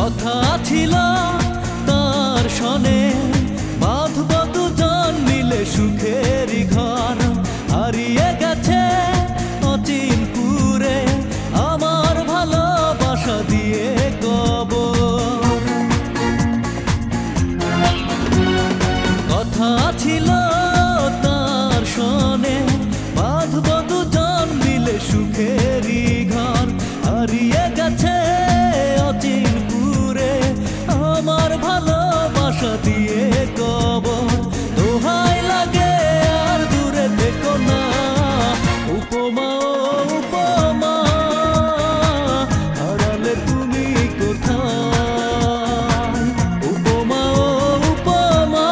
কথা ছিল তার সনে বাঁধব দুজন মিলে সুখেরই ঘর। হারিয়ে গেছে অচিনপুরে আমার ভালোবাসা দিয়ে কবর। কথা ছিল তার সনে বাঁধব দুজন মিলে সুখেরই ঘর। হারিয়ে গেছে অচিনপুরে আমার ভালোবাসা দিয়ে কবর। দোহাই লাগে আর দূরে থেকো না উপমা উপমা, হারালে তুমি কোথায়? উপমা উপমা,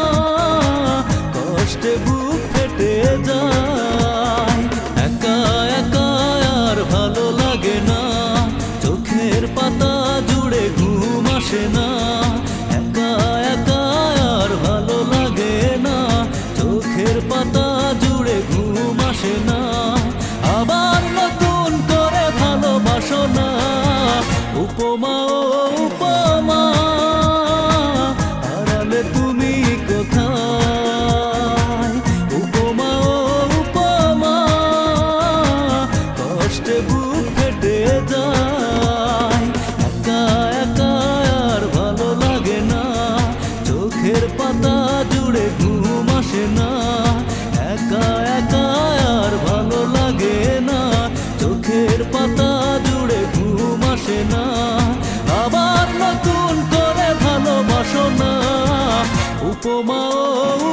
কষ্টে বুক ফেটে যায়। একা একা আর ভালো লাগে না, চোখের পাতা জুড়ে ঘুম আসে না। একা একা আর ভালো লাগে না, চোখের পাতা জুড়ে ঘুম আসে না। আবার নতুন করে ভালোবাসো না উপমা উপমা, হারালে তুমি কোথায়? উপমা উপমা, কষ্টে বুক ফেটে যায়। একা একা আর ভালো লাগে না, চোখের পাতা জুড়ে ঘুম আসে না। একা একা আর ভালো লাগে না, চোখের পাতা জুড়ে ঘুম আসে না। আবার নতুন করে ভালোবাসো না উপমা।